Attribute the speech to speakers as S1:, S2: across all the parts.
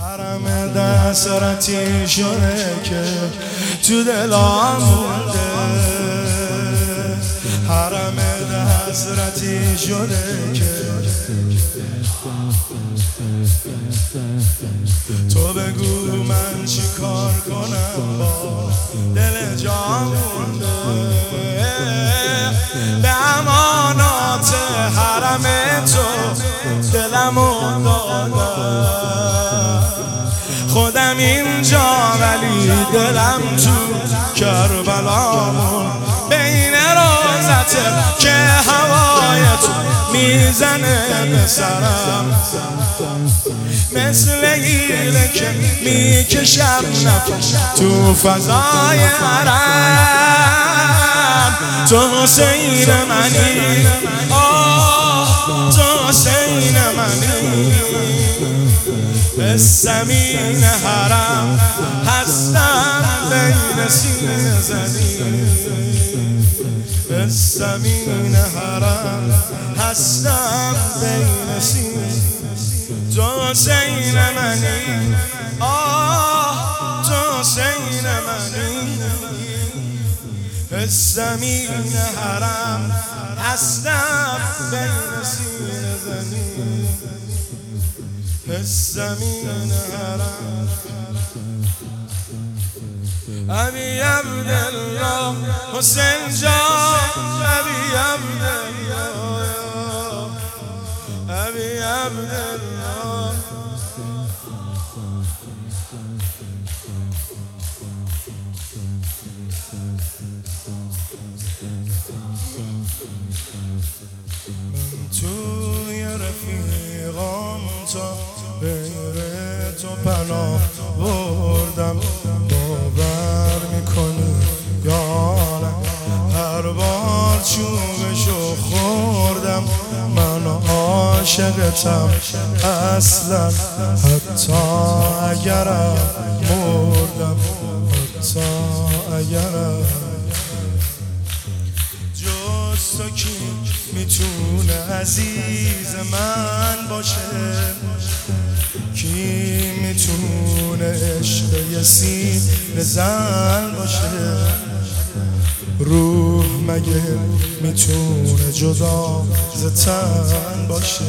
S1: حرم دسترتی شده که تو دلم مونده، حرم دسترتی شده که تو بگو من چی کار کنم با دل جا مونده. به امانات حرم تو دلمو دادم، خودم اینجا ولی دلم تو کربلامون، بین روزته که هوای تو میزنه به سرم، مثل ایله که میکشم نفس تو فضای حرم. تو حسین منی، تو حسین منی، به زمین حرم هستم بین سینه زمین، به زمین حرم هستم بین سینه. تو حسین منی، تو حسین منی، به زمین حرم هستم بین سینه زمین، به زمین حرم. ابی عبدالله حسین جان، ابی عبدالله، ابی عبدالله. توی رفیقان تا غیر تو پناه بردم، باور میکنی یارم هر بار چوبشو خوردم، من عاشقتم اصلا حتی اگرم مردم، حتی اگرم. جز تو کی میتونه عزیز من باشه، کی میتونه عشق یه سینه زن باشه، روح مگه میتونه جدا ز تن باشه،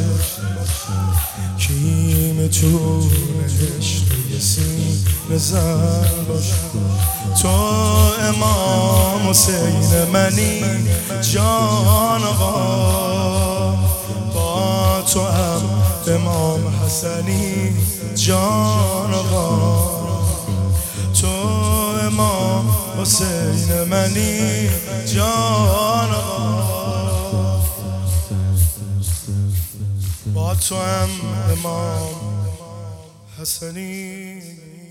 S1: کی میتونه عشق یه سینه زن باشه. تو امام حسین منی جان آقا، با تو هم امام حسنی جان آقا، تو امام حسین منی جان آقا، با تو هم امام حسنی.